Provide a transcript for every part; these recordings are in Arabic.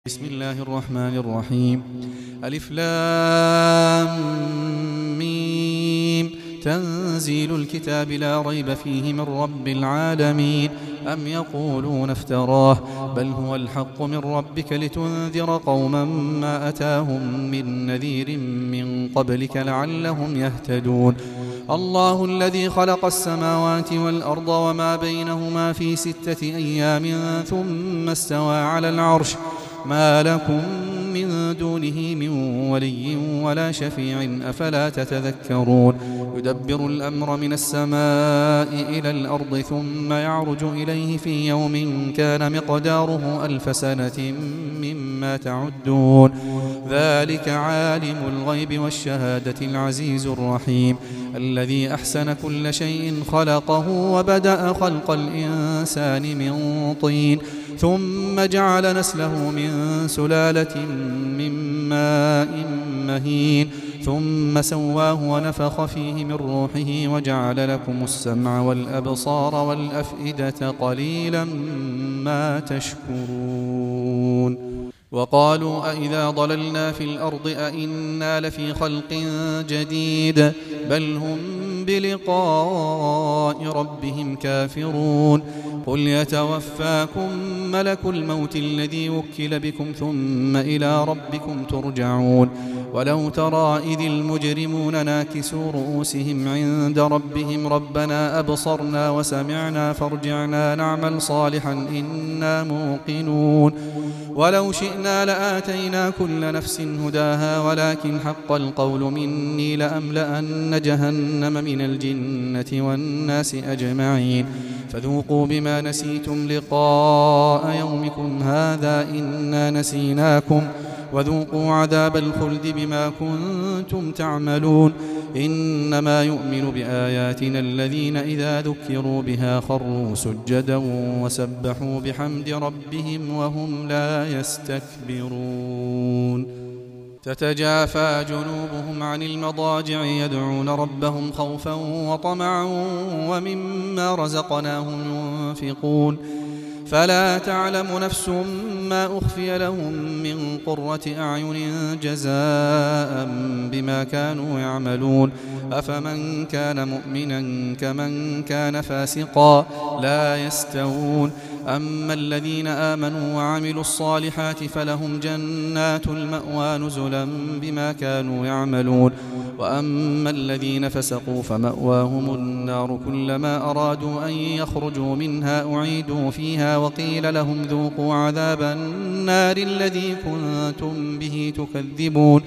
بسم الله الرحمن الرحيم. ألف لام ميم. تنزيل الكتاب لا ريب فيه من رب العالمين. أم يقولون افتراه بل هو الحق من ربك لتنذر قوما ما أتاهم من نذير من قبلك لعلهم يهتدون. الله الذي خلق السماوات والأرض وما بينهما في 6 أيام ثم استوى على العرش ما لكم من دونه من ولي ولا شفيع أفلا تتذكرون. يدبر الأمر من السماء إلى الأرض ثم يعرج إليه في يوم كان مقداره 1000 سنة مما تعدون. ذلك عالم الغيب والشهادة العزيز الرحيم الذي أحسن كل شيء خلقه وبدأ خلق الإنسان من طين ثم جعل نسله من سلالة من ماء مهين ثم سواه ونفخ فيه من روحه وجعل لكم السمع والأبصار والأفئدة قليلا ما تشكرون. وقالوا أإذا ضللنا في الأرض أإنا لفي خلق جديد بل هم بلقاء ربهم كافرون. قل يتوفاكم ملك الموت الذي وكل بكم ثم إلى ربكم ترجعون. ولو ترى إذ المجرمون ناكسوا رؤوسهم عند ربهم ربنا أبصرنا وسمعنا فارجعنا نعمل صالحا إنا موقنون. ولو شئنا لآتينا كل نفس هداها ولكن حق القول مني لأملأن جهنم من الجنة والناس أجمعين. فذوقوا بما نسيتم لقاء يومكم هذا إنا نسيناكم وذوقوا عذاب الخلد بما كنتم تعملون. إنما يؤمن بآياتنا الذين إذا ذكروا بها خروا سجدا وسبحوا بحمد ربهم وهم لا يستكبرون. تتجافى جنوبهم عن المضاجع يدعون ربهم خوفا وطمعا ومما رزقناهم ينفقون. فلا تعلم نفس ما أخفي لهم من قرة أعين جزاء بما كانوا يعملون. أفمن كان مؤمنا كمن كان فاسقا لا يستوون. أما الذين آمنوا وعملوا الصالحات فلهم جنات المأوى نزلا بما كانوا يعملون. وأما الذين فسقوا فمأواهم النار كلما أرادوا أن يخرجوا منها أعيدوا فيها وقيل لهم ذوقوا عذاب النار الذي كنتم به تكذبون.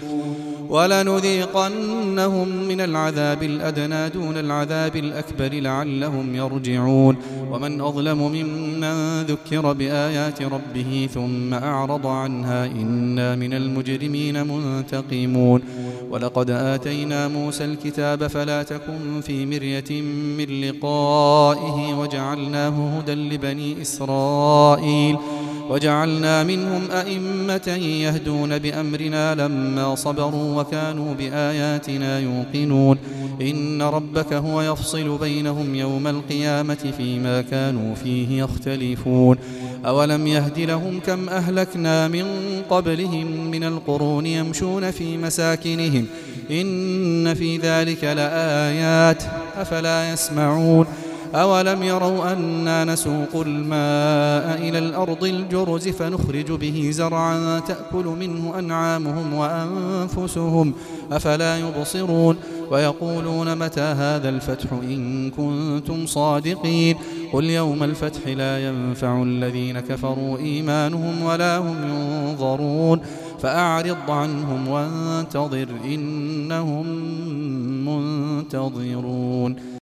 ولنذيقنهم من العذاب الأدنى دون العذاب الأكبر لعلهم يرجعون. ومن أظلم ممن ذكر بآيات ربه ثم أعرض عنها إنا من المجرمين منتقمون. ولقد آتينا موسى الكتاب فلا تكن في مرية من لقائه وجعلناه هدى لبني إسرائيل وجعلنا منهم أئمة يهدون بأمرنا لما صبروا وكانوا بآياتنا يوقنون. إن ربك هو يفصل بينهم يوم القيامة فيما كانوا فيه يختلفون. أولم يهد لهم كم أهلكنا من قبلهم من القرون يمشون في مساكنهم إن في ذلك لآيات أفلا يسمعون. أولم يروا أنا نسوق الماء إلى الأرض الجرز فنخرج به زرعا تأكل منه أنعامهم وأنفسهم أفلا يبصرون. ويقولون متى هذا الفتح إن كنتم صادقين. قل يوم الفتح لا ينفع الذين كفروا إيمانهم ولا هم ينظرون. فأعرض عنهم وانتظر إنهم منتظرون.